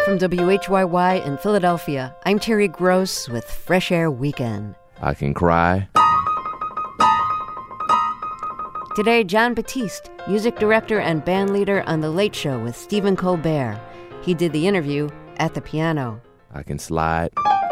From WHYY in Philadelphia, I'm Terry Gross with Fresh Air Weekend. I can cry. Today, Jon Batiste, music director and band leader on The Late Show with Stephen Colbert. He did the interview at the piano. I can slide.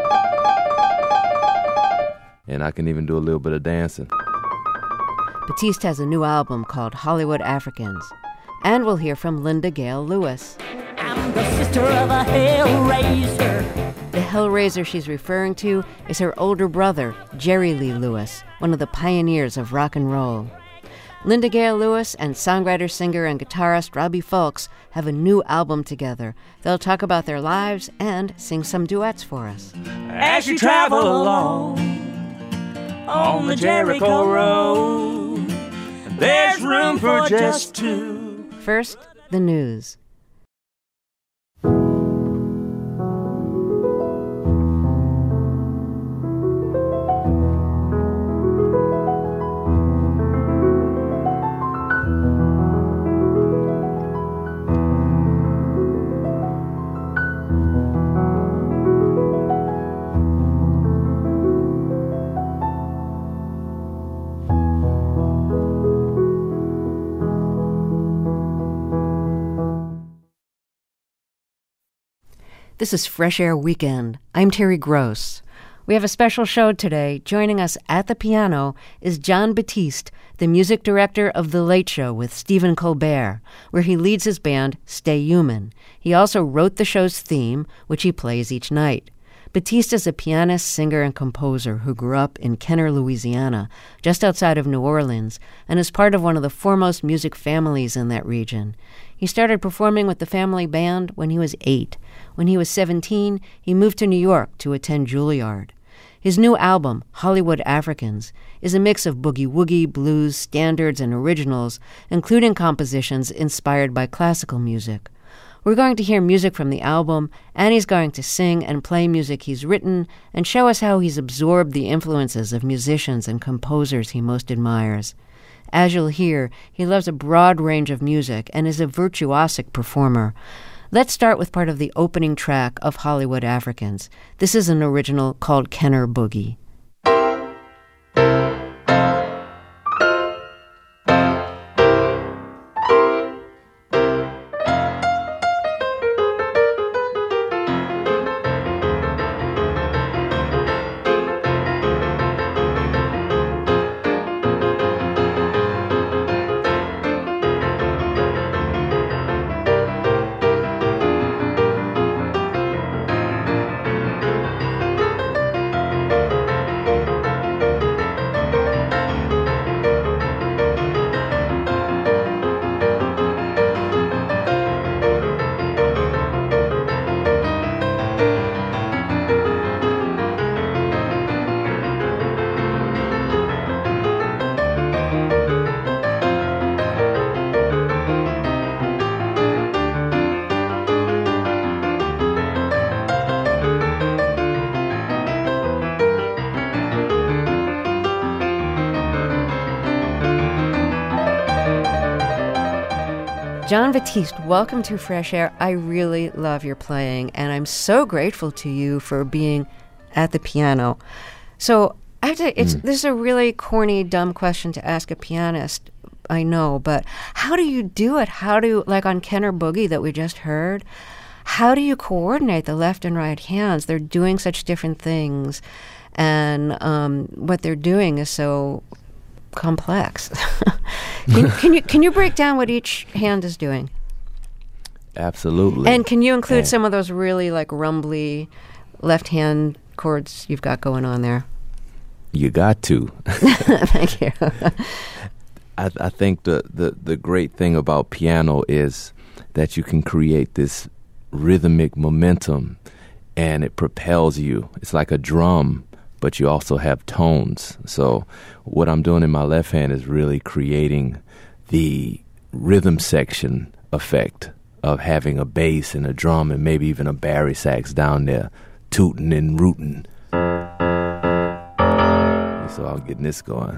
And I can even do a little bit of dancing. Batiste has a new album called Hollywood Africans. And we'll hear from Linda Gale Lewis. I'm the sister of a hellraiser. The hellraiser she's referring to is her older brother, Jerry Lee Lewis, one of the pioneers of rock and roll. Linda Gale Lewis and songwriter, singer, and guitarist Robbie Fulks have a new album together. They'll talk about their lives and sing some duets for us. As you travel along on the Jericho Road, there's room for just two. First, the news. This is Fresh Air Weekend. I'm Terry Gross. We have a special show today. Joining us at the piano is Jon Batiste, the music director of The Late Show with Stephen Colbert, where he leads his band, Stay Human. He also wrote the show's theme, which he plays each night. Batiste is a pianist, singer, and composer who grew up in Kenner, Louisiana, just outside of New Orleans, and is part of one of the foremost music families in that region. He started performing with the family band when he was 8. When he was 17, he moved to New York to attend Juilliard. His new album, Hollywood Africans, is a mix of boogie-woogie, blues, standards, and originals, including compositions inspired by classical music. We're going to hear music from the album, and he's going to sing and play music he's written and show us how he's absorbed the influences of musicians and composers he most admires. As you'll hear, he loves a broad range of music and is a virtuosic performer. Let's start with part of the opening track of Hollywood Africans. This is an original called Kenner Boogie. Jon Batiste, welcome to Fresh Air. I really love your playing, and I'm so grateful to you for being at the piano. So I have to, this is a really corny, dumb question to ask a pianist, I know, but how do you do it? How do, like on Kenner Boogie that we just heard, how do you coordinate the left and right hands? They're doing such different things, and what they're doing is so complex. Can you break down what each hand is doing? Absolutely. And can you include some of those really like rumbly left hand chords you've got going on there? You got to. Thank you. I think the great thing about piano is that you can create this rhythmic momentum and it propels you. It's like a drum, but you also have tones. So what I'm doing in my left hand is really creating the rhythm section effect of having a bass and a drum and maybe even a bari sax down there tooting and rooting. So I'm getting this going.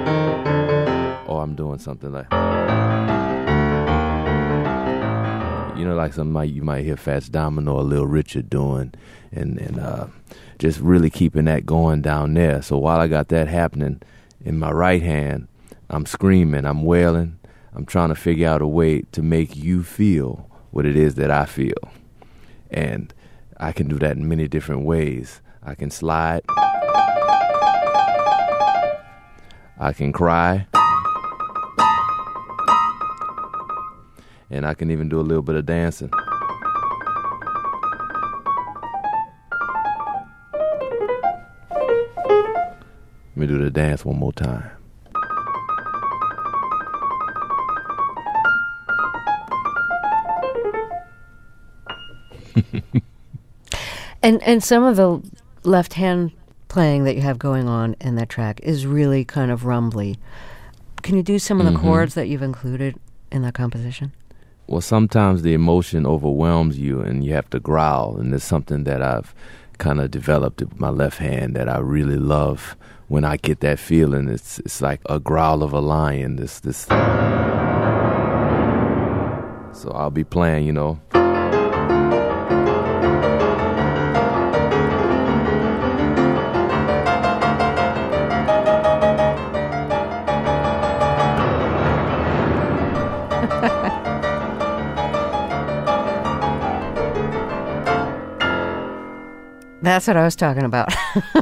Or I'm doing something like, you know, like you might hear Fats Domino or Lil Richard doing, and just really keeping that going down there. So while I got that happening in my right hand, I'm screaming, I'm wailing, I'm trying to figure out a way to make you feel what it is that I feel. And I can do that in many different ways. I can slide, I can cry, and I can even do a little bit of dancing. Let me do the dance one more time. And some of the left hand playing that you have going on in that track is really kind of rumbly. Can you do some of the chords that you've included in that composition? Well, sometimes the emotion overwhelms you and you have to growl, and it's something that I've kind of developed with my left hand that I really love. When I get that feeling, it's like a growl of a lion. This. So I'll be playing, you know. That's what I was talking about.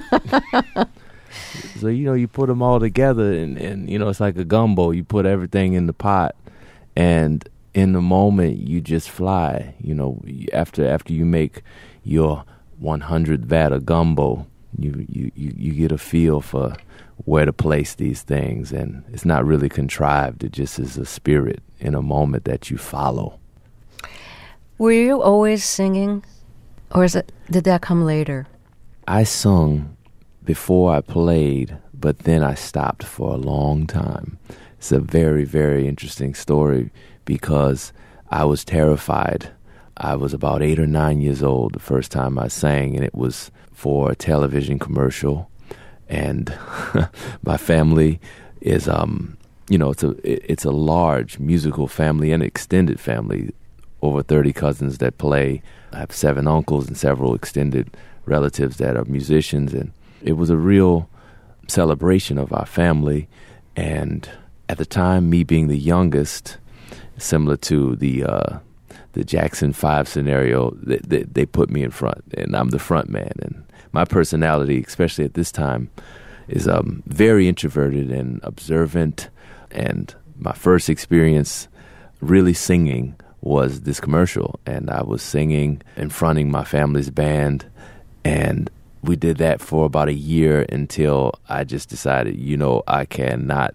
So, you know, you put them all together and, you know, it's like a gumbo. You put everything in the pot, and in the moment, you just fly. You know, after you make your 100th vat of gumbo, you get a feel for where to place these things. And it's not really contrived. It just is a spirit in a moment that you follow. Were you always singing, or did that come later? I sung before I played, but then I stopped for a long time. It's a very, very interesting story because I was terrified. I was about 8 or 9 years old the first time I sang, and it was for a television commercial. And my family is, you know, it's a large musical family and extended family, over 30 cousins that play. I have 7 uncles and several extended relatives that are musicians, and it was a real celebration of our family. And at the time, me being the youngest, similar to the Jackson 5 scenario, they put me in front, and I'm the front man. And my personality, especially at this time, is very introverted and observant. And my first experience really singing was this commercial, and I was singing and fronting my family's band, and we did that for about a year until I just decided, you know, I cannot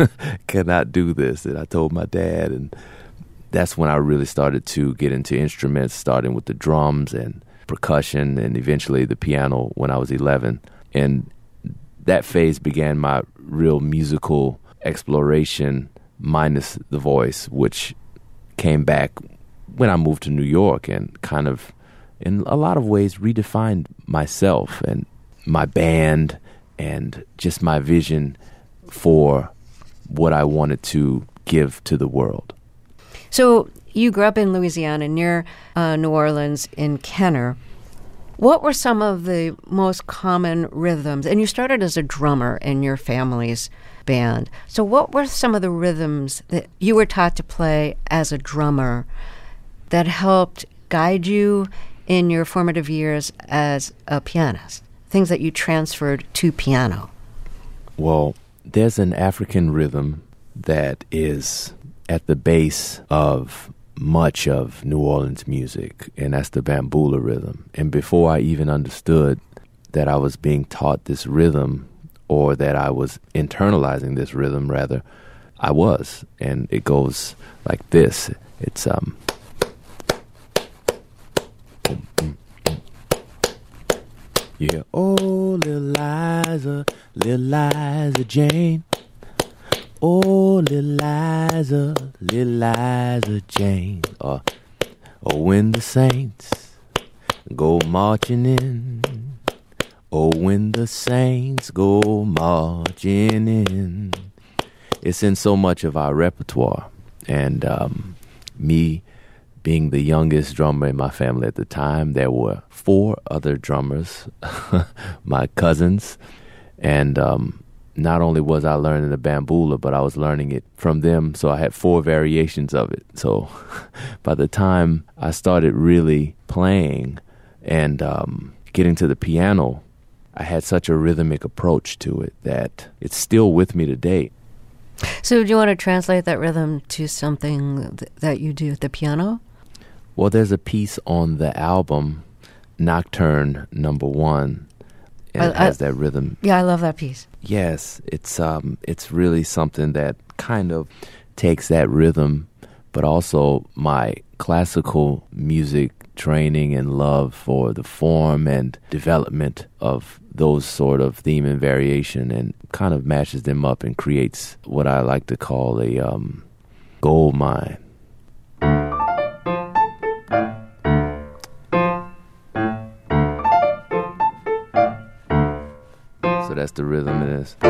do this. And I told my dad, and that's when I really started to get into instruments, starting with the drums and percussion and eventually the piano when I was 11. And that phase began my real musical exploration, minus the voice, which came back when I moved to New York and kind of, in a lot of ways, redefined myself and my band and just my vision for what I wanted to give to the world. So you grew up in Louisiana, near New Orleans, in Kenner. What were some of the most common rhythms? And you started as a drummer in your family's band. So what were some of the rhythms that you were taught to play as a drummer that helped guide you in your formative years as a pianist? Things that you transferred to piano? Well, there's an African rhythm that is at the base of much of New Orleans music, and that's the bambula rhythm. And before I even understood that I was being taught this rhythm, or that I was internalizing this rhythm, rather, I was. And it goes like this. It's you hear, oh, little Liza Jane. Oh, little Liza Jane. Or when the saints go marching in. Oh, when the saints go marching in. It's in so much of our repertoire. And me being the youngest drummer in my family at the time, there were 4 other drummers, my cousins, and not only was I learning the bambula, but I was learning it from them, so I had 4 variations of it. So by the time I started really playing and getting to the piano, I had such a rhythmic approach to it that it's still with me today. So do you want to translate that rhythm to something that you do at the piano? Well, there's a piece on the album, Nocturne Number 1, and it has that rhythm. Yeah, I love that piece. Yes, it's really something that kind of takes that rhythm, but also my classical music training and love for the form and development of those sort of theme and variation, and kind of matches them up and creates what I like to call a gold mine. So that's the rhythm it is.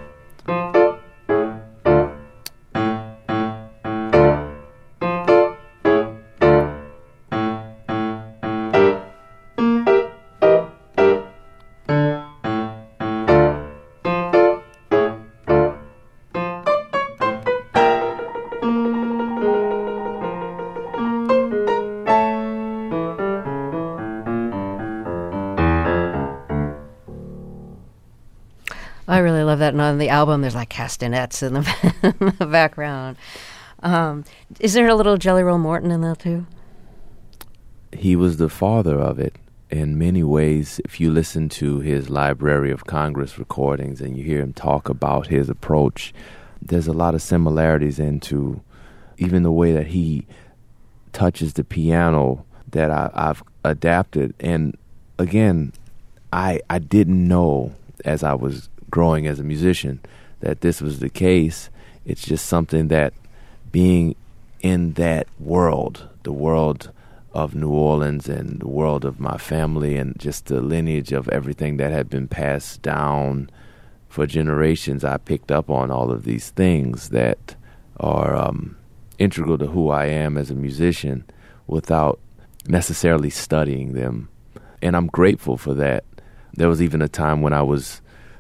I really love that. And on the album, there's like castanets in the background. Is there a little Jelly Roll Morton in that too? He was the father of it in many ways. If you listen to his Library of Congress recordings and you hear him talk about his approach, there's a lot of similarities into even the way that he touches the piano that I've adapted. And again, I didn't know as I was growing as a musician that this was the case. It's just something that being in that world, the world of New Orleans and the world of my family and just the lineage of everything that had been passed down for generations, I picked up on all of these things that are integral to who I am as a musician without necessarily studying them. And I'm grateful for that. There was even a time when I was,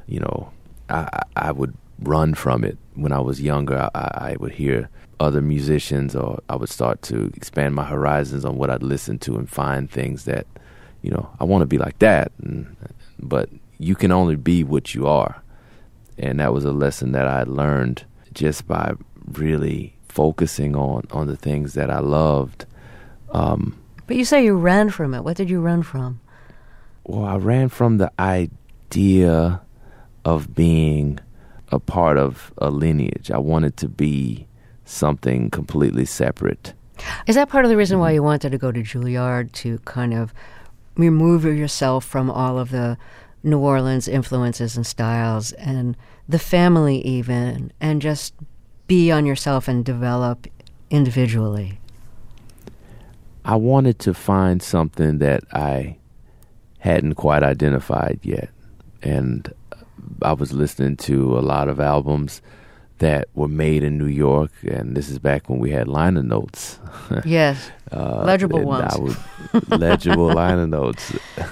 I would run from it. When I was younger, I would hear other musicians, or I would start to expand my horizons on what I'd listen to and find things that, I want to be like that. But you can only be what you are. And that was a lesson that I learned just by really focusing on the things that I loved. But you say you ran from it. What did you run from? Well, I ran from the idea of being a part of a lineage. I wanted to be something completely separate. Is that part of the reason why you wanted to go to Juilliard, to kind of remove yourself from all of the New Orleans influences and styles and the family even, and just be on yourself and develop individually? I wanted to find something that I hadn't quite identified yet. And I was listening to a lot of albums that were made in New York, and this is back when we had liner notes. Yes, legible ones. Legible liner notes.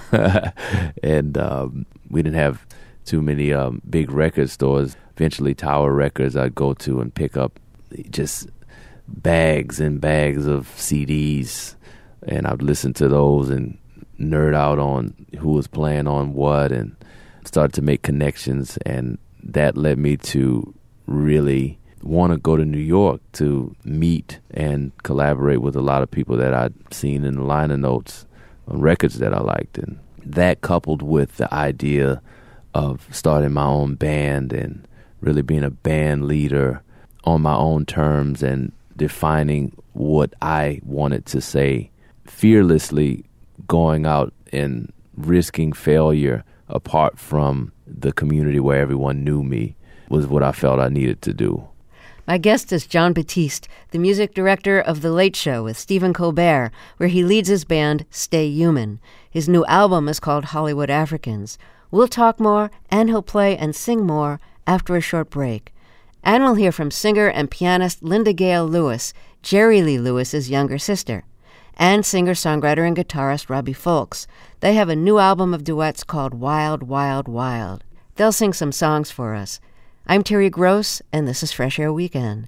And we didn't have too many big record stores. Eventually, Tower Records I'd go to and pick up just bags and bags of CDs, and I'd listen to those and nerd out on who was playing on what, and started to make connections, and that led me to really want to go to New York to meet and collaborate with a lot of people that I'd seen in the liner notes on records that I liked. And that, coupled with the idea of starting my own band and really being a band leader on my own terms and defining what I wanted to say, fearlessly going out and risking failure apart from the community where everyone knew me, was what I felt I needed to do. My guest is Jon Batiste, the music director of The Late Show with Stephen Colbert, where he leads his band Stay Human. His new album is called Hollywood Africans. We'll talk more, and he'll play and sing more after a short break. And we'll hear from singer and pianist Linda Gale Lewis, Jerry Lee Lewis's younger sister. and singer-songwriter and guitarist Robbie Fulks. They have a new album of duets called Wild, Wild, Wild. They'll sing some songs for us. I'm Terry Gross, and this is Fresh Air Weekend.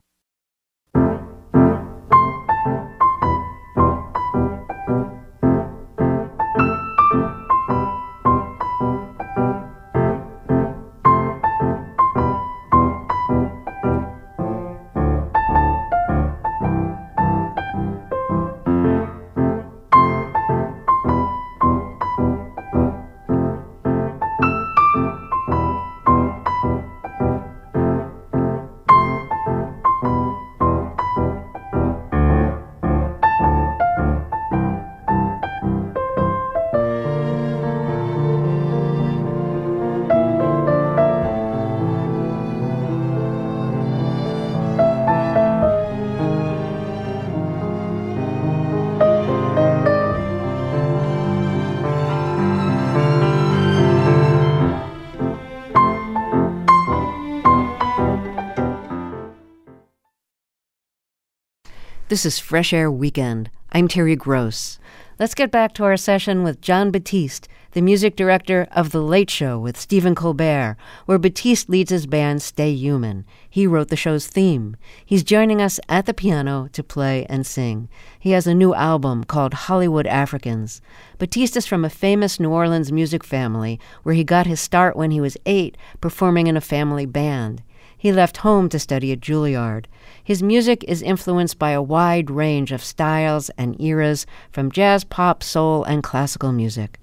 This is Fresh Air Weekend. I'm Terry Gross. Let's get back to our session with Jon Batiste, the music director of The Late Show with Stephen Colbert, where Batiste leads his band Stay Human. He wrote the show's theme. He's joining us at the piano to play and sing. He has a new album called Hollywood Africans. Batiste is from a famous New Orleans music family where he got his start when he was 8, performing in a family band. He left home to study at Juilliard. His music is influenced by a wide range of styles and eras, from jazz, pop, soul, and classical music.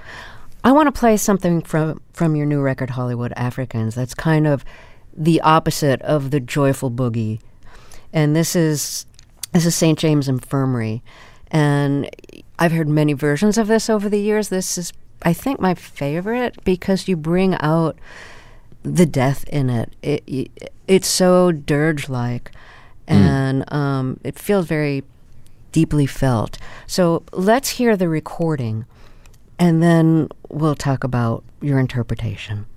I want to play something from your new record, Hollywood Africans, that's kind of the opposite of the joyful boogie. And this is St. James Infirmary. And I've heard many versions of this over the years. This is, I think, my favorite because you bring out the death in it. It's so dirge-like, and it feels very deeply felt. So let's hear the recording, and then we'll talk about your interpretation.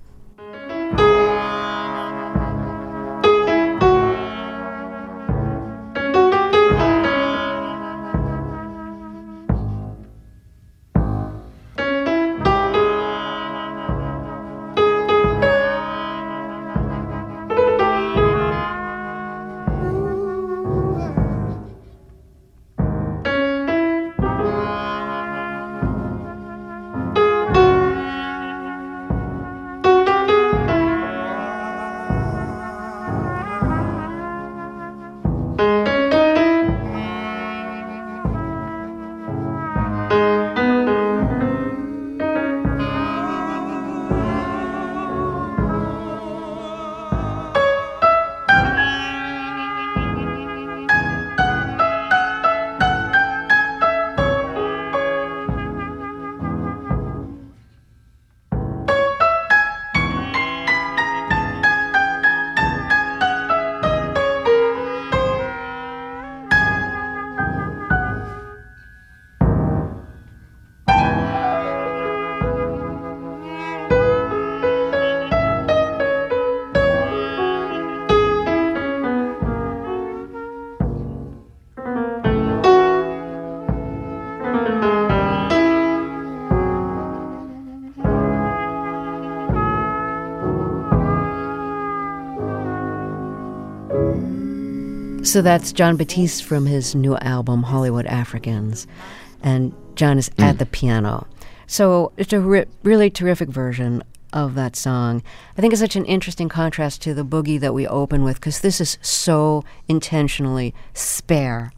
So that's Jon Batiste from his new album, Hollywood Africans. And Jon is at the piano. So it's a really terrific version of that song. I think it's such an interesting contrast to the boogie that we open with, because this is so intentionally spare.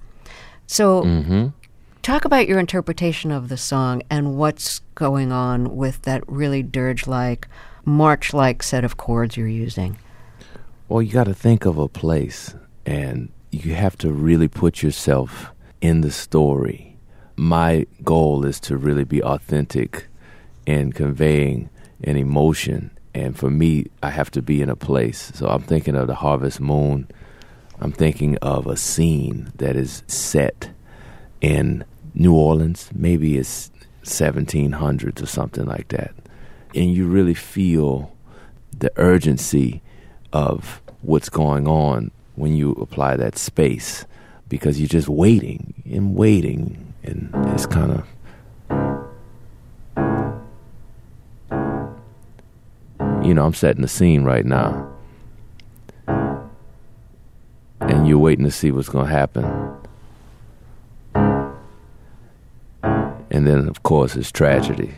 So talk about your interpretation of the song and what's going on with that really dirge-like, march-like set of chords you're using. Well, you got to think of a place, and you have to really put yourself in the story. My goal is to really be authentic in conveying an emotion. And for me, I have to be in a place. So I'm thinking of the Harvest Moon. I'm thinking of a scene that is set in New Orleans. Maybe it's 1700s or something like that. And you really feel the urgency of what's going on when you apply that space, because you're just waiting and waiting. And just kind of, I'm setting the scene right now. And you're waiting to see what's going to happen. And then, of course, it's tragedy.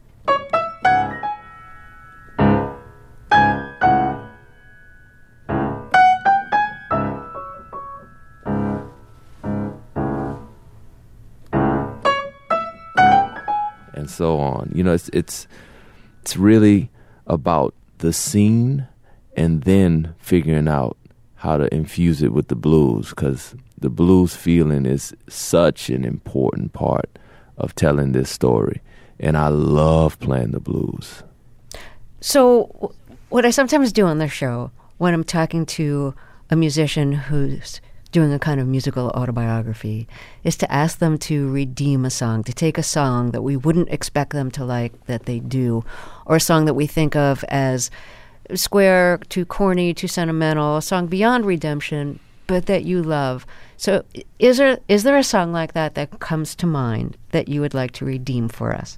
And so on. It's really about the scene and then figuring out how to infuse it with the blues, because the blues feeling is such an important part of telling this story. And I love playing the blues. So what I sometimes do on the show when I'm talking to a musician who's doing a kind of musical autobiography is to ask them to redeem a song, to take a song that we wouldn't expect them to like that they do, or a song that we think of as square, too corny, too sentimental, a song beyond redemption, but that you love. So is there a song like that comes to mind that you would like to redeem for us?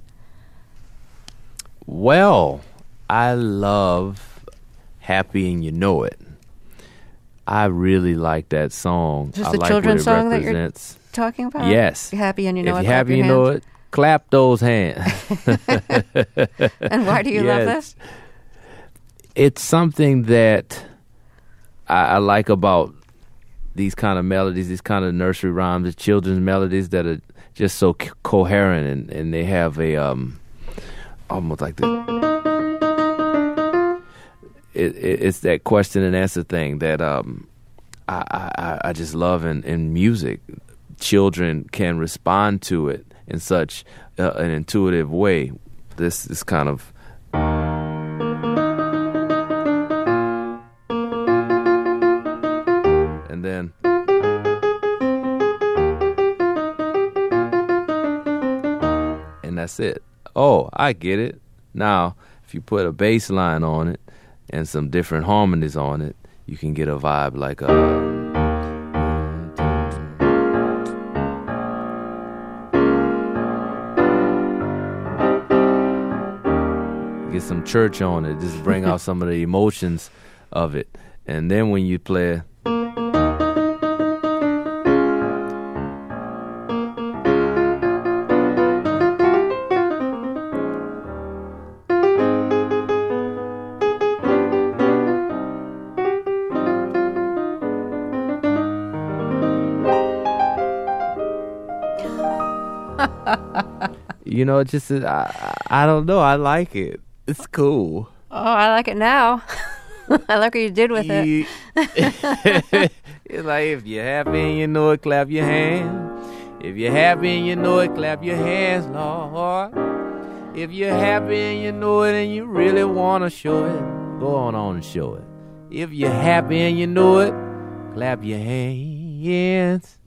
Well, I love Happy and You Know It. I really like that song. Is this I the like children's what it song represents. that you're talking about? Yes. You're happy and you know if it. If you're happy and you know it, clap those hands. And why do you love this? It's something that I like about these kind of melodies, these kind of nursery rhymes, the children's melodies that are just so coherent, and they have a almost like the. It's that question and answer thing that I just love in music. Children can respond to it in such an intuitive way. This is kind of. And then. And that's it. Oh, I get it. Now, if you put a bass line on it and some different harmonies on it, you can get a vibe like get some church on it, just bring out some of the emotions of it. And then when you play just I don't know. I like it. It's cool. Oh, I like it now. I like what you did with it. It's like, if you're happy and you know it, clap your hands. If you're happy and you know it, clap your hands, Lord. If you're happy and you know it and you really want to show it, go on and show it. If you're happy and you know it, clap your hands.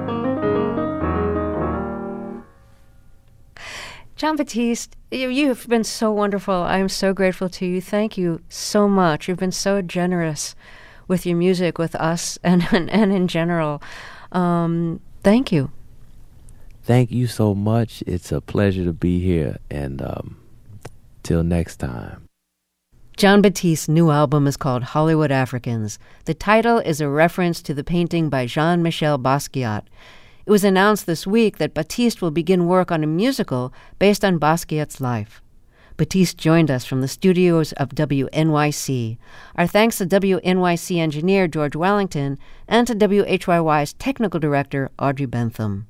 Jon Batiste, you've been so wonderful. I am so grateful to you. Thank you so much. You've been so generous with your music, with us, and in general. Thank you. Thank you so much. It's a pleasure to be here. And till next time. Jon Batiste's new album is called Hollywood Africans. The title is a reference to the painting by Jean-Michel Basquiat. It was announced this week that Batiste will begin work on a musical based on Basquiat's life. Batiste joined us from the studios of WNYC. Our thanks to WNYC engineer George Wellington and to WHYY's technical director Audrey Bentham.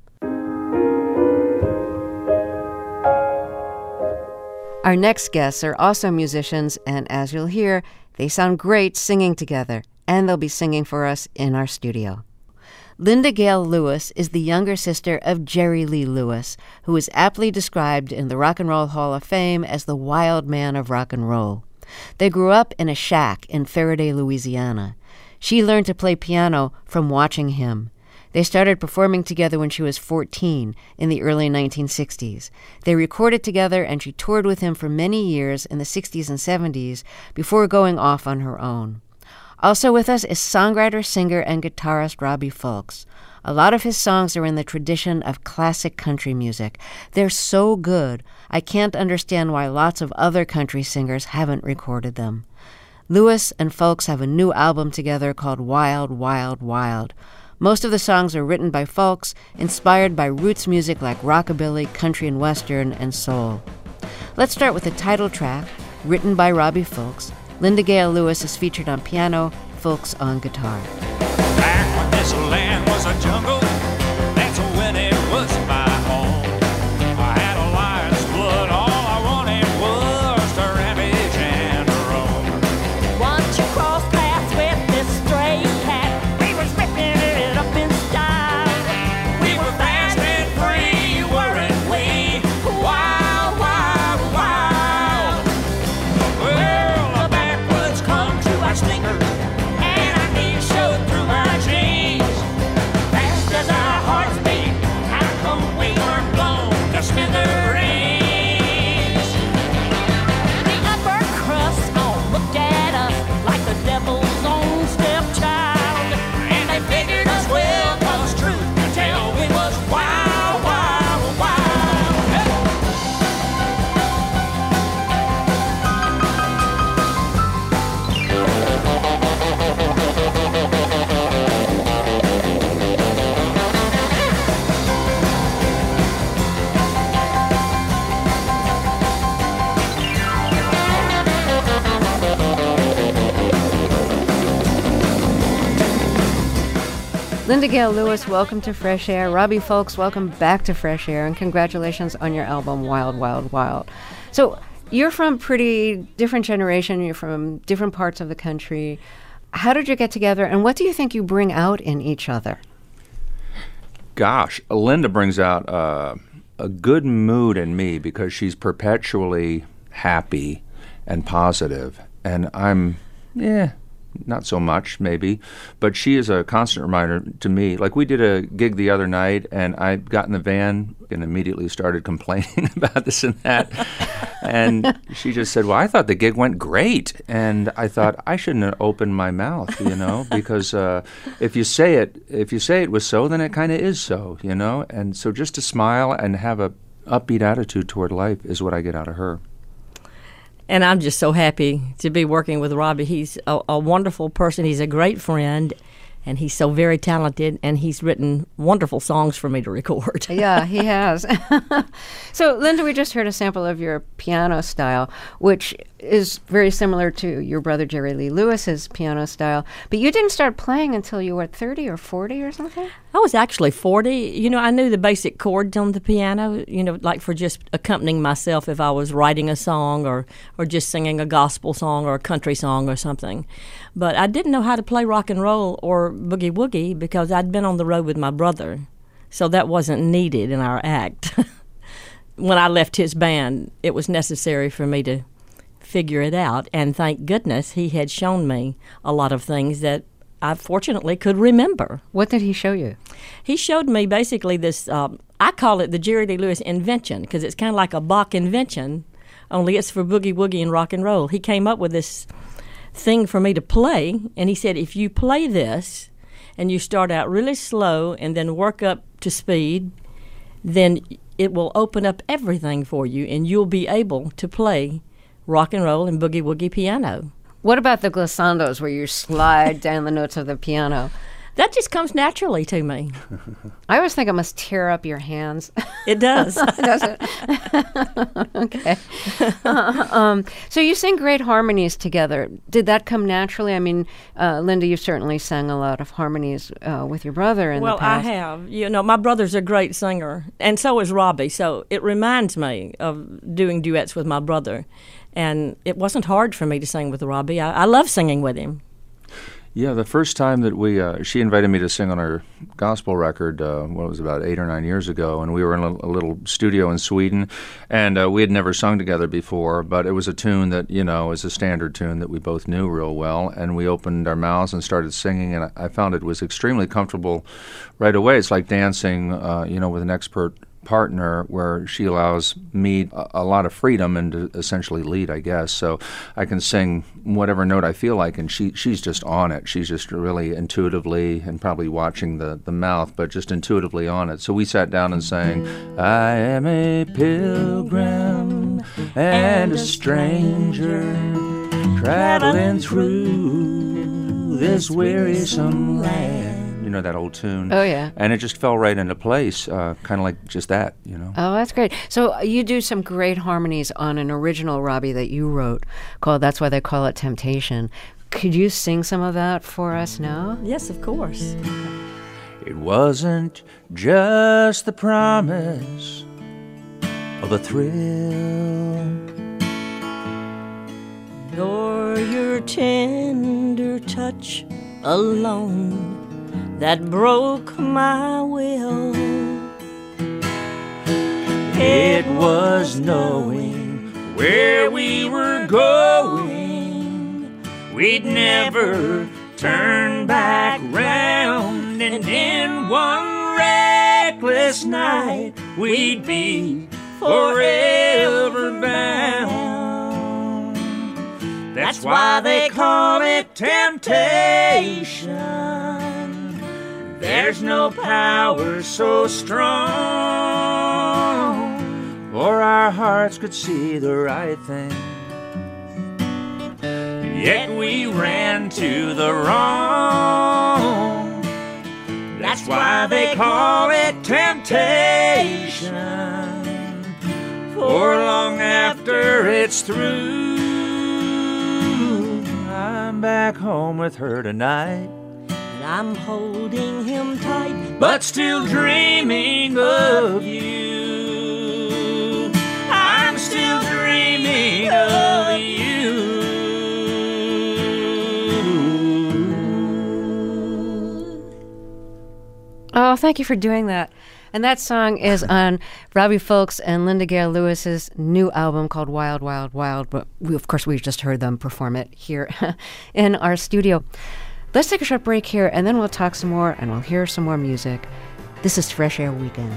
Our next guests are also musicians, and as you'll hear, they sound great singing together, and they'll be singing for us in our studio. Linda Gail Lewis is the younger sister of Jerry Lee Lewis, who is aptly described in the Rock and Roll Hall of Fame as the wild man of rock and roll. They grew up in a shack in Faraday, Louisiana. She learned to play piano from watching him. They started performing together when she was 14 in the early 1960s. They recorded together and she toured with him for many years in the 60s and 70s before going off on her own. Also with us is songwriter, singer, and guitarist Robbie Fulks. A lot of his songs are in the tradition of classic country music. They're so good, I can't understand why lots of other country singers haven't recorded them. Lewis and Folks have a new album together called Wild, Wild, Wild. Most of the songs are written by Folks, inspired by roots music like rockabilly, country and western, and soul. Let's start with the title track, written by Robbie Folks. Linda Gale Lewis is featured on piano, Folks on guitar. Back when this land was a jungle, that's when it was my home. I had a lion's blood, all I wanted was to ravage and roam. Once you cross paths with this stray cat, we was ripping it up in style. We were fast and free, weren't we? Wild, wild, wild. Well, the backwoods come to our stinger, and our knees showed through our jeans. Fast as our hearts beat, how come we weren't blown to smithereens? The upper crust gon' look at us like the devil's own stepchild. And they figured us well, 'cause truth to tell, we was wild, wild, wild. Linda Gale Lewis, welcome to Fresh Air. Robbie Folks, welcome back to Fresh Air, and congratulations on your album, Wild, Wild, Wild. So you're from pretty different generation. You're from different parts of the country. How did you get together, and what do you think you bring out in each other? Gosh, Linda brings out a good mood in me because she's perpetually happy and positive, and I'm, not so much, maybe. But she is a constant reminder to me. Like, we did a gig the other night, and I got in the van and immediately started complaining about this and that. And she just said, well, I thought the gig went great. And I thought, I shouldn't have opened my mouth, because if you say it was so, then it kind of is so, And so just to smile and have a upbeat attitude toward life is what I get out of her. And I'm just so happy to be working with Robbie. He's a wonderful person. He's a great friend, and he's so very talented, and he's written wonderful songs for me to record. Yeah, he has. So, Linda, we just heard a sample of your piano style, which is very similar to your brother Jerry Lee Lewis's piano style. But you didn't start playing until you were 30 or 40 or something? I was actually 40. I knew the basic chords on the piano, like for just accompanying myself if I was writing a song or just singing a gospel song or a country song or something. But I didn't know how to play rock and roll or boogie woogie because I'd been on the road with my brother. So that wasn't needed in our act. When I left his band, it was necessary for me to figure it out. And thank goodness he had shown me a lot of things that I fortunately could remember. What did he show you? He showed me basically this, I call it the Jerry Lee Lewis invention because it's kind of like a Bach invention, only it's for boogie woogie and rock and roll. He came up with this thing for me to play, and he said, if you play this and you start out really slow and then work up to speed, then it will open up everything for you and you'll be able to play rock and roll and boogie woogie piano. What about the glissandos where you slide down the notes of the piano? That just comes naturally to me. I always think it must tear up your hands. It does. Does it? Okay. So you sing great harmonies together. Did that come naturally? I mean, Linda, you certainly sang a lot of harmonies with your brother in the past. Well, I have. My brother's a great singer, and so is Robbie. So it reminds me of doing duets with my brother. And it wasn't hard for me to sing with Robbie. I love singing with him. Yeah, the first time that she invited me to sing on her gospel record, about 8 or 9 years ago, and we were in a little studio in Sweden, and we had never sung together before, but it was a tune that, is a standard tune that we both knew real well, and we opened our mouths and started singing, and I found it was extremely comfortable right away. It's like dancing, with an expert partner where she allows me a lot of freedom and to essentially lead, I guess. So I can sing whatever note I feel like, and she's just on it. She's just really intuitively, and probably watching the mouth, but just intuitively on it. So we sat down and sang, I am a pilgrim and a stranger, traveling through this wearisome land. You know that old tune? Oh, yeah. And it just fell right into place, kind of like just that, you know. Oh, that's great. So you do some great harmonies on an original, Robbie, that you wrote called That's Why They Call It Temptation. Could you sing some of that for us now? Yes, of course. It wasn't just the promise of a thrill, Nor your tender touch alone that broke my will. it was knowing where we were going. We'd never turn back round, and in one reckless night we'd be forever bound. That's why they call it temptation. There's no power so strong, or our hearts could see the right thing, yet we ran to the wrong. That's why they call it temptation. For long after it's through, I'm back home with her tonight, And I'm holding him tight, but still dreaming of you. I'm still dreaming of you. Oh, thank you for doing that. And that song is on Robbie Fulks and Linda Gale Lewis's new album called Wild, Wild, Wild. But of course, we just heard them perform it here in our studio. Let's take a short break here, and then we'll talk some more, and we'll hear some more music. This is Fresh Air Weekend.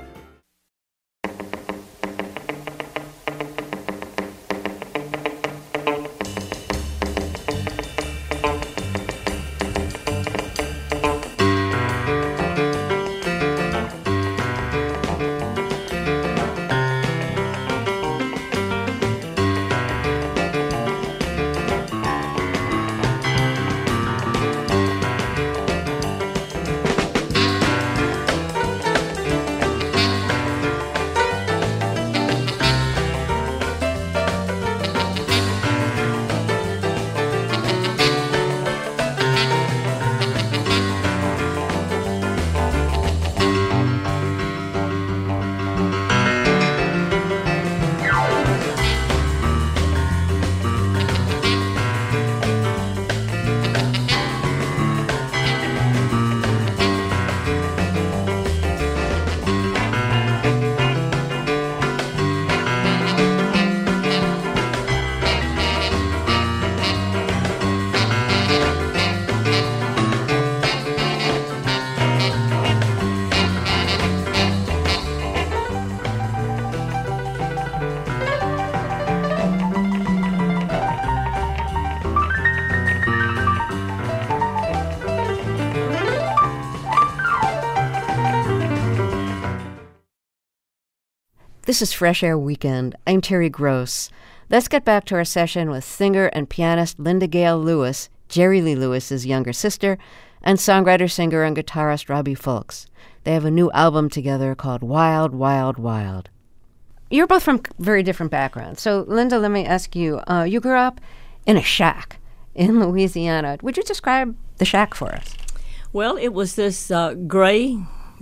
This is Fresh Air Weekend. I'm Terry Gross. Let's get back to our session with singer and pianist Linda Gale Lewis, Jerry Lee Lewis's younger sister, and songwriter, singer, and guitarist Robbie Fulks. They have a new album together called Wild, Wild, Wild. You're both from very different backgrounds. So, Linda, let me ask you. You grew up in a shack in Louisiana. Would you describe the shack for us? Well, it was this gray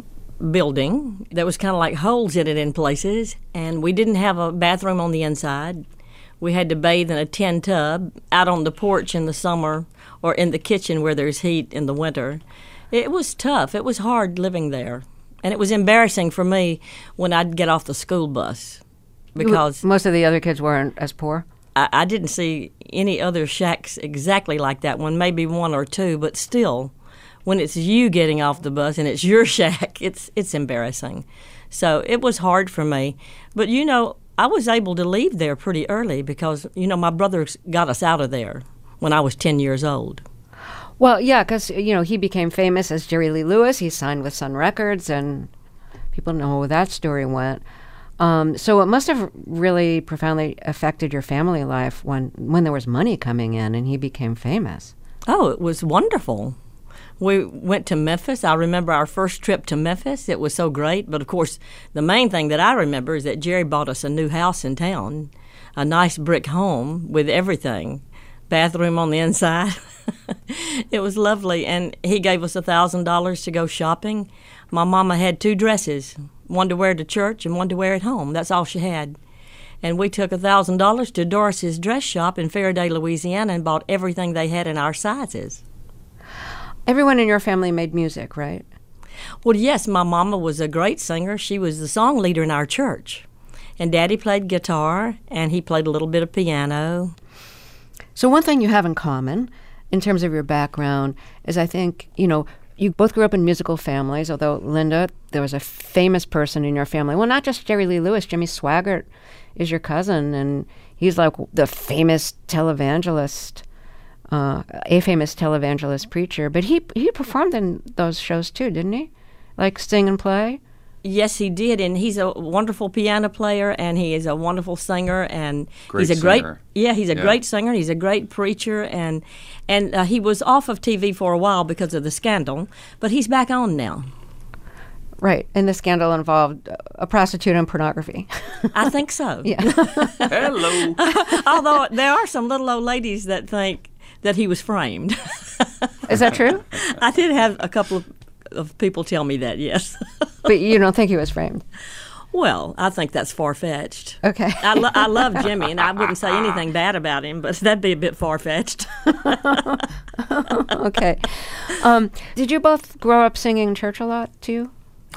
building that was kind of like holes in it in places, and we didn't have a bathroom on the inside. We had to bathe in a tin tub out on the porch in the summer or in the kitchen where there's heat in the winter. It was tough. It was hard living there. And it was embarrassing for me when I'd get off the school bus because Most of the other kids weren't as poor? I didn't see any other shacks exactly like that one, maybe one or two, but still, when it's you getting off the bus and it's your shack, it's embarrassing. So it was hard for me. But, I was able to leave there pretty early because, my brother got us out of there when I was 10 years old. Well, yeah, because, he became famous as Jerry Lee Lewis. He signed with Sun Records, and people know how that story went. So it must have really profoundly affected your family life when there was money coming in and he became famous. Oh, it was wonderful. We went to Memphis. I remember our first trip to Memphis. It was so great. But, of course, the main thing that I remember is that Jerry bought us a new house in town, a nice brick home with everything, bathroom on the inside. It was lovely. And he gave us $1,000 to go shopping. My mama had 2 dresses, one to wear to church and one to wear at home. That's all she had. And we took $1,000 to Doris's dress shop in Faraday, Louisiana, and bought everything they had in our sizes. Everyone in your family made music, right? Well, yes, my mama was a great singer. She was the song leader in our church. And Daddy played guitar, and he played a little bit of piano. So one thing you have in common in terms of your background is I think, you both grew up in musical families, although, Linda, there was a famous person in your family. Well, not just Jerry Lee Lewis. Jimmy Swaggart is your cousin, and he's like the famous televangelist, a famous televangelist preacher. But he performed in those shows too, didn't he? Like sing and play? Yes, he did, and he's a wonderful piano player, and he is a wonderful singer, and Great he's a singer. great singer. He's a great preacher, and he was off of TV for a while because of the scandal, but he's back on now. Right, and the scandal involved a prostitute and pornography. I think so. Yeah. Hello. Although there are some little old ladies that think that he was framed. Is that true? I did have a couple of people tell me that, yes. But you don't think he was framed? Well, I think that's far-fetched. Okay. I love Jimmy, and I wouldn't say anything bad about him, but that'd be a bit far-fetched. Okay. Did you both grow up singing in church a lot, too?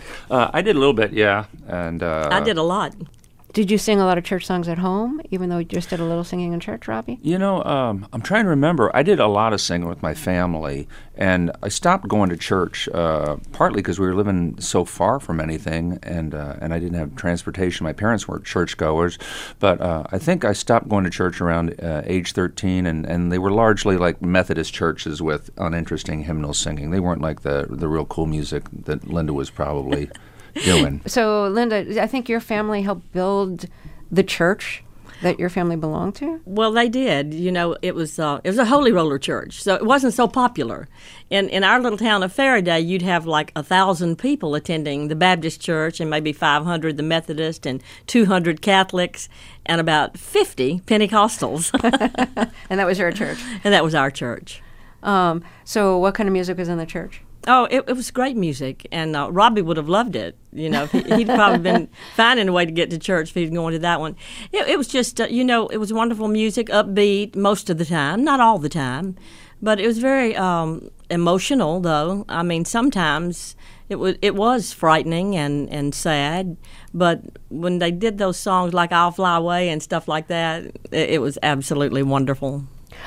I did a little bit, yeah. And I did a lot. Did you sing a lot of church songs at home, even though you just did a little singing in church, Robbie? I'm trying to remember. I did a lot of singing with my family, and I stopped going to church partly because we were living so far from anything, and I didn't have transportation. My parents weren't churchgoers, but I think I stopped going to church around age 13, and they were largely like Methodist churches with uninteresting hymnal singing. They weren't like the real cool music that Linda was probably doing. So, Linda, I think your family helped build the church that your family belonged to? Well, they did. It was a Holy Roller church, so it wasn't so popular. In our little town of Faraday, you'd have like 1,000 people attending the Baptist church, and maybe 500 the Methodist, and 200 Catholics, and about 50 Pentecostals. And that was your church? And that was our church. So what kind of music was in the church? Oh, it was great music, and Robbie would have loved it. He'd probably been finding a way to get to church if he'd going to that one. It was just, it was wonderful music, upbeat most of the time, not all the time, but it was very emotional, though. I mean, sometimes it was frightening and sad, but when they did those songs like "I'll Fly Away" and stuff like that, it was absolutely wonderful.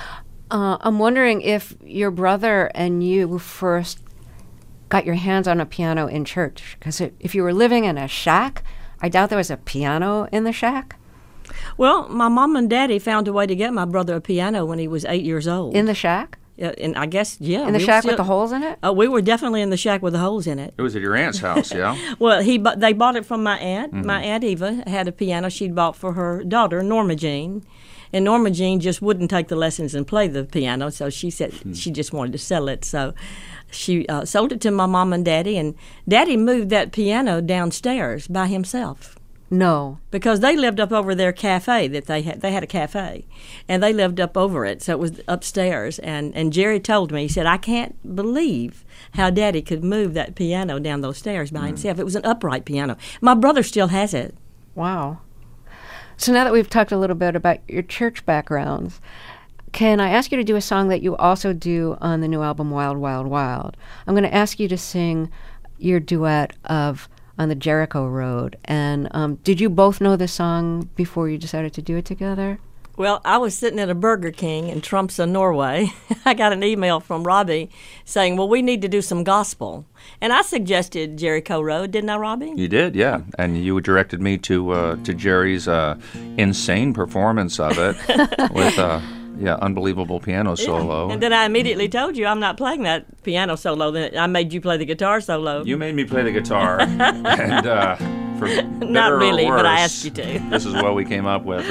I'm wondering if your brother and you first got your hands on a piano in church, because if you were living in a shack, I doubt there was a piano in the shack. Well, my mom and daddy found a way to get my brother a piano when he was 8 years old. In the shack? And I guess, yeah. In the shack with the holes in it? We were definitely in the shack with the holes in it. It was at your aunt's house, yeah? Well, they bought it from my aunt. Mm-hmm. My Aunt Eva had a piano she'd bought for her daughter, Norma Jean. And Norma Jean just wouldn't take the lessons and play the piano, so she said she just wanted to sell it. So she sold it to my mom and daddy, and Daddy moved that piano downstairs by himself. No. Because they lived up over their cafe that they had a cafe, and they lived up over it, so it was upstairs. And Jerry told me, he said, I can't believe how Daddy could move that piano down those stairs by himself. It was an upright piano. My brother still has it. Wow. So now that we've talked a little bit about your church backgrounds, can I ask you to do a song that you also do on the new album, Wild, Wild, Wild? I'm going to ask you to sing your duet of On the Jericho Road. And did you both know this song before you decided to do it together? Well, I was sitting at a Burger King in Tromsø, Norway. I got an email from Robbie saying, well, we need to do some gospel. And I suggested Jericho Road, didn't I, Robbie? You did, yeah. And you directed me to Jerry's insane performance of it with unbelievable piano solo. And then I immediately told you I'm not playing that piano solo. Then I made you play the guitar solo. You made me play the guitar. And for better Not really, or worse, but I asked you to. This is what we came up with.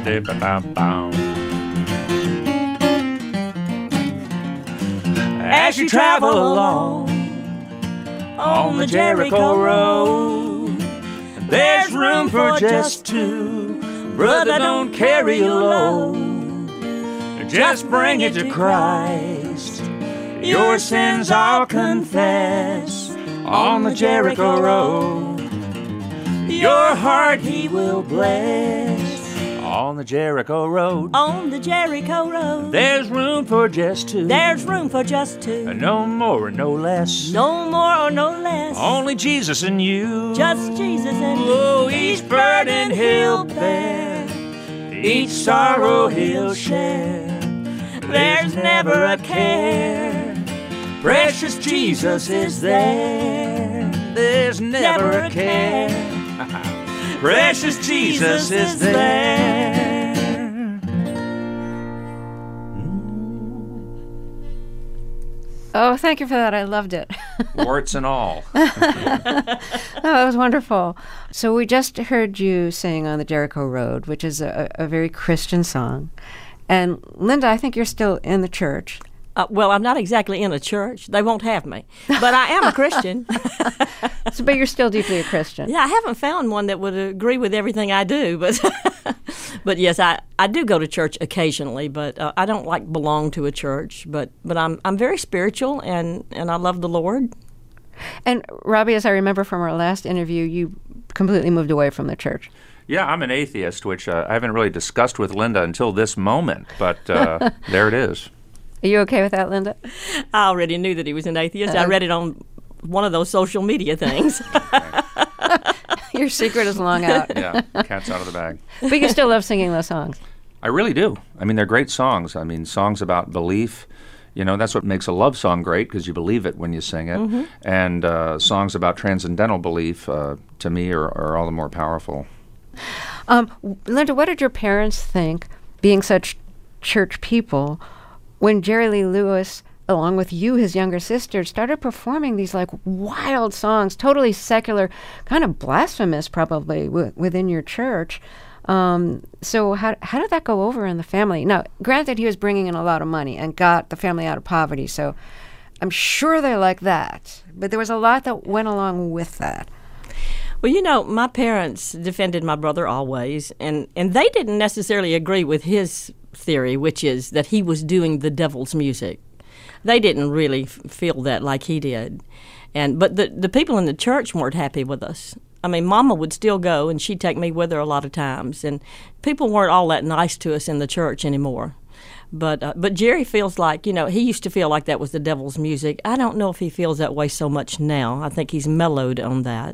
As you travel along on the Jericho Road, there's room for just two. Brother, don't carry a load. Just bring it to Christ. Your sins I'll confess on the Jericho Road. Your heart He will bless on the Jericho Road. On the Jericho Road, There's room for just two. there's room for just two. No more, no less. No more or no less. Only Jesus and you. Just Jesus and you. Oh, each burden He'll bear, each sorrow He'll share. There's never a care. Precious Jesus is there. There's never a care. Precious Jesus is there. Oh, thank you for that. I loved it. Warts and all. Oh, that was wonderful. So we just heard you sing on the Jericho Road, which is a very Christian song. And Linda, I think you're still in the church. Well, I'm not exactly in a church. They won't have me. But I am a Christian. But you're still deeply a Christian. Yeah, I haven't found one that would agree with everything I do. But but yes, I do go to church occasionally, but I don't like belong to a church. But I'm very spiritual, and I love the Lord. And Robbie, as I remember from our last interview, you completely moved away from the church. Yeah, I'm an atheist, which I haven't really discussed with Linda until this moment, but there it is. Are you okay with that, Linda? I already knew that he was an atheist. I read it on one of those social media things. Your secret is long out. Yeah, cat's out of the bag. But you still love singing those songs. I really do. I mean, they're great songs. I mean, songs about belief. You know, that's what makes a love song great, because you believe it when you sing it. Mm-hmm. And songs about transcendental belief, to me, are all the more powerful. Linda, what did your parents think, being such church people, when Jerry Lee Lewis, along with you, his younger sister, started performing these like wild songs, totally secular, kind of blasphemous probably within your church? So how did that go over in the family? Now, granted, he was bringing in a lot of money and got the family out of poverty, so I'm sure they like that. But there was a lot that went along with that. Well, you know, my parents defended my brother always, and they didn't necessarily agree with his theory, which is that he was doing the devil's music. They didn't really feel that like he did. But the people in the church weren't happy with us. I mean, Mama would still go, and she'd take me with her a lot of times, and people weren't all that nice to us in the church anymore. But Jerry feels like, you know, he used to feel like that was the devil's music. I don't know if he feels that way so much now. I think he's mellowed on that.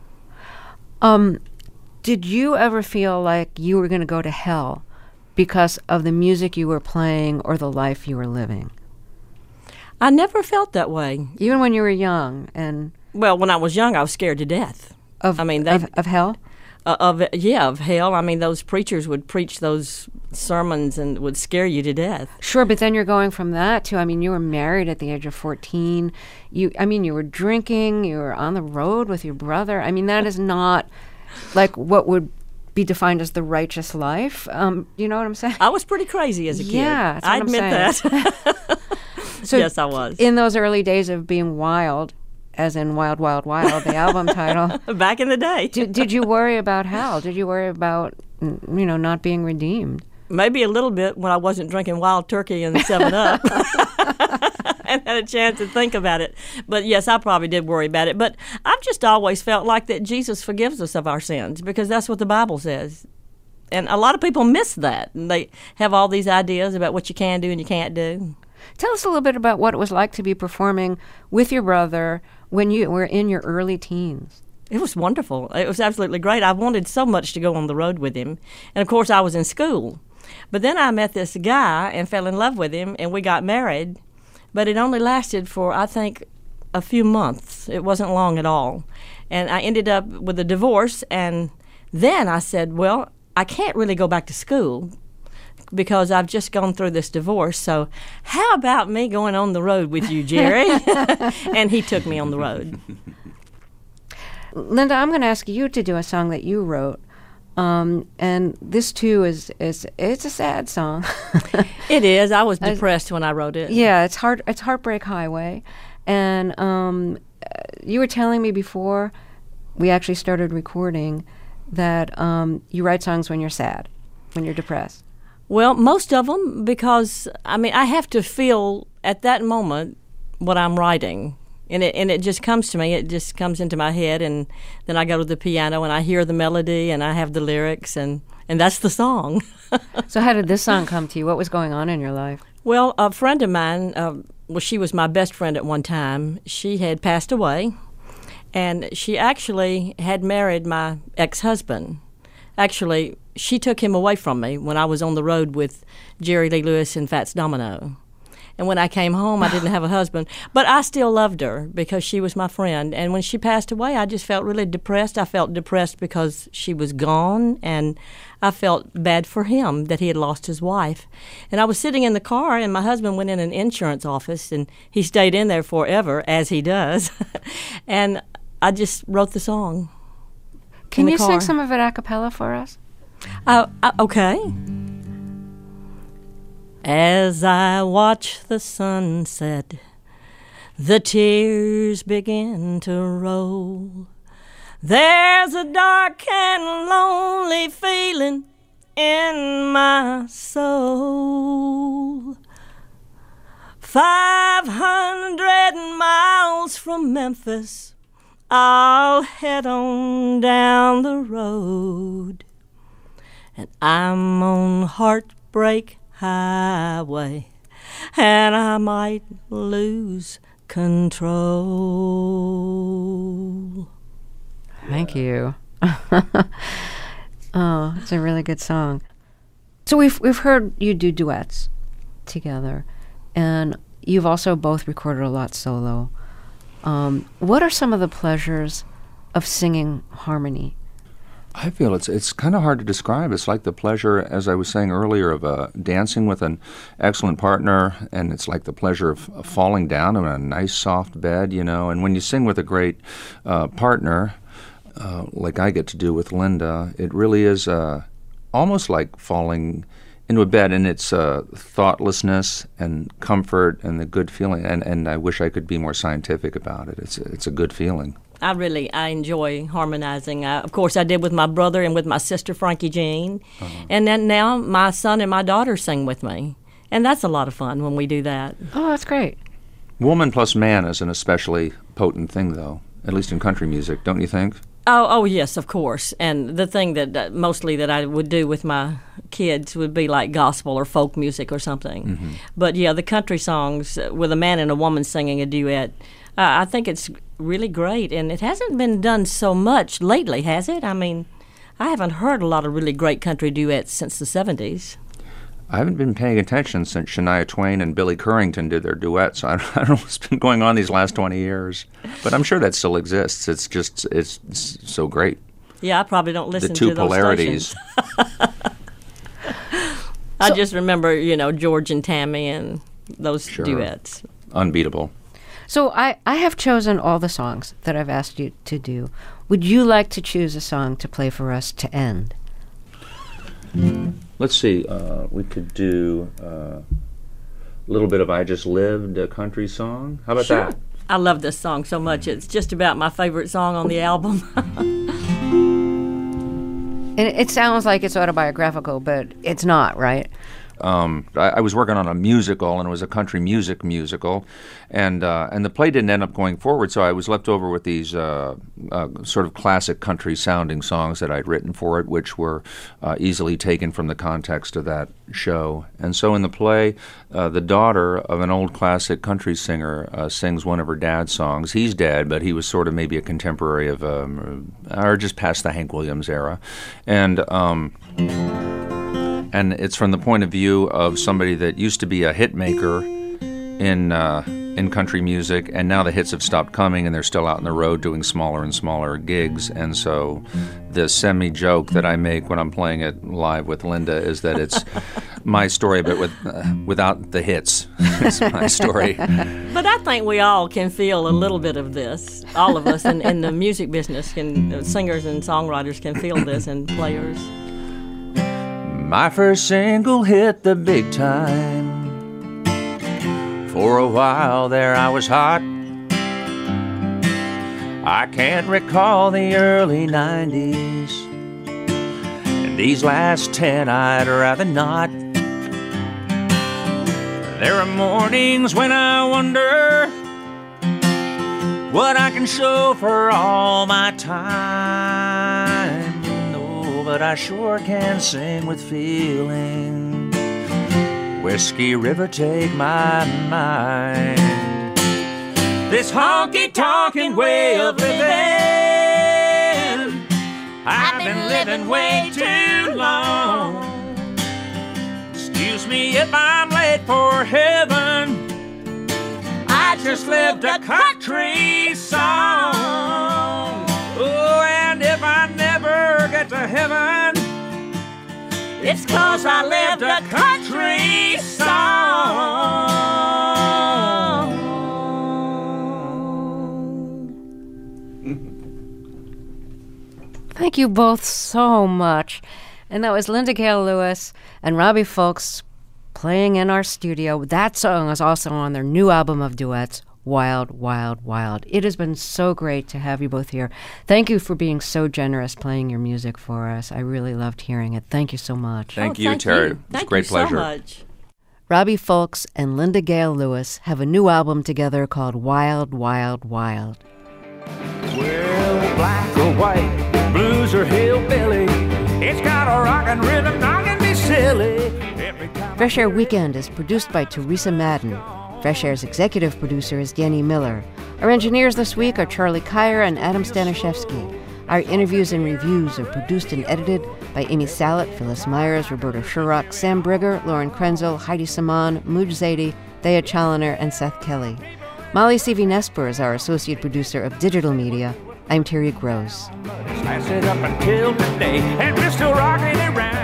Did you ever feel like you were going to go to hell because of the music you were playing or the life you were living? I never felt that way. Even when you were young? And well, when I was young, I was scared to death. Of hell? Of hell. I mean, those preachers would preach those sermons and would scare you to death. Sure, but then you're going from that to, I mean, you were married at the age of 14. You were drinking. You were on the road with your brother. I mean, that is not like what would be defined as the righteous life. You know what I'm saying? I was pretty crazy as a kid. Yeah, that's what I admit saying. that. So yes, I was. In those early days of being wild, as in Wild, Wild, Wild, the album title. Back in the day. Did you worry about hell? Did you worry about, not being redeemed? Maybe a little bit when I wasn't drinking Wild Turkey and 7-Up. And had a chance to think about it. But yes, I probably did worry about it. But I've just always felt like that Jesus forgives us of our sins, because that's what the Bible says. And a lot of people miss that. And they have all these ideas about what you can do and you can't do. Tell us a little bit about what it was like to be performing with your brother when you were in your early teens. It was wonderful. It was absolutely great. I wanted so much to go on the road with him. And, of course, I was in school. But then I met this guy and fell in love with him, and we got married. But it only lasted for, I think, a few months. It wasn't long at all. And I ended up with a divorce, and then I said, well, I can't really go back to school because I've just gone through this divorce. So how about me going on the road with you, Jerry? And he took me on the road. Linda, I'm going to ask you to do a song that you wrote. And this too is it's a sad song. It is. I was depressed when I wrote it. Yeah, it's Heartbreak Highway, and you were telling me before we actually started recording that you write songs when you're sad, when you're depressed. Well, most of them, because I have to feel at that moment what I'm writing. And it just comes to me. It just comes into my head, and then I go to the piano and I hear the melody and I have the lyrics, and that's the song. So how did this song come to you? What was going on in your life? Well, a friend of mine, she was my best friend at one time. She had passed away, and she actually had married my ex-husband. Actually, she took him away from me when I was on the road with Jerry Lee Lewis and Fats Domino. And when I came home, I didn't have a husband. But I still loved her because she was my friend. And when she passed away, I just felt really depressed. I felt depressed because she was gone, and I felt bad for him that he had lost his wife. And I was sitting in the car, and my husband went in an insurance office, and he stayed in there forever, as he does. And I just wrote the song. Can you sing some of it a cappella for us? Okay. As I watch the sunset, the tears begin to roll. There's a dark and lonely feeling in my soul. 500 miles from Memphis, I'll head on down the road. And I'm on Heartbreak Highway, and I might lose control. Thank you. Oh, it's a really good song. So we've heard you do duets together, and you've also both recorded a lot solo. What are some of the pleasures of singing harmony? I feel it's kind of hard to describe. It's like the pleasure, as I was saying earlier, of dancing with an excellent partner, and it's like the pleasure of falling down on a nice soft bed, And when you sing with a great partner, like I get to do with Linda, it really is almost like falling into a bed, and it's thoughtlessness and comfort and the good feeling. And I wish I could be more scientific about it. It's a good feeling. I enjoy harmonizing. Of course, I did with my brother and with my sister, Frankie Jean. Uh-huh. And then now my son and my daughter sing with me. And that's a lot of fun when we do that. Oh, that's great. Woman plus man is an especially potent thing, though, at least in country music, don't you think? Oh, yes, of course. And the thing that mostly that I would do with my kids would be like gospel or folk music or something. Mm-hmm. But, yeah, the country songs with a man and a woman singing a duet, I think it's really great. And it hasn't been done so much lately, has it? I haven't heard a lot of really great country duets since the 70s. I haven't been paying attention since Shania Twain and Billy Currington did their duets. I don't know what's been going on these last 20 years. But I'm sure that still exists. It's so great. Yeah, I probably don't listen to those polarities. Stations. I just remember, George and Tammy and those duets. Unbeatable. So I have chosen all the songs that I've asked you to do. Would you like to choose a song to play for us to end? Let's see. We could do a little bit of I Just Lived, a country song. How about that? I love this song so much. It's just about my favorite song on the album. And it sounds like it's autobiographical, but it's not, right? I was working on a musical, and it was a country music musical, and the play didn't end up going forward, so I was left over with these sort of classic country-sounding songs that I'd written for it, which were easily taken from the context of that show. And so in the play, the daughter of an old classic country singer sings one of her dad's songs. He's dead, but he was sort of maybe a contemporary of, or just past the Hank Williams era. And And it's from the point of view of somebody that used to be a hit maker in country music, and now the hits have stopped coming, and they're still out on the road doing smaller and smaller gigs. And so the semi-joke that I make when I'm playing it live with Linda is that it's my story, but without the hits. It's my story. But I think we all can feel a little bit of this. All of us in the music business, singers and songwriters can feel this, and players. My first single hit the big time. For a while there I was hot. I can't recall the early 90s, and these last 10 I'd rather not. There are mornings when I wonder what I can show for all my time. Oh, but I sure can sing with feeling. Whiskey River, take my mind. This honky-tonkin' way of living, I've been living way too long. Excuse me if I'm late for heaven, I just lived a country song. Oh, and if I never get to heaven, it's 'cause I lived a country song. Thank you both so much. And that was Linda Gale Lewis and Robbie Fulks playing in our studio. That song is also on their new album of duets, Wild, Wild, Wild. It has been so great to have you both here. Thank you for being so generous playing your music for us. I really loved hearing it. Thank you so much. Thank you, Terry. It's a great pleasure. Thank you so much. Robbie Fulks and Linda Gale Lewis have a new album together called Wild, Wild, Wild. Well, black or white, blues or hillbilly, it's got a rockin' rhythm knocking me silly. Fresh Air Weekend is produced by Teresa Madden. Fresh Air's executive producer is Danny Miller. Our engineers this week are Charlie Kyer and Adam Staniszewski. Our interviews and reviews are produced and edited by Amy Salet, Phyllis Myers, Roberta Sherrock, Sam Brigger, Lauren Krenzel, Heidi Saman, Mooj Zadie, Thea Challoner, and Seth Kelly. Molly Seavy-Nesper is our associate producer of digital media. I'm Terry Gross. Lasted up until today, and we're still rocking around.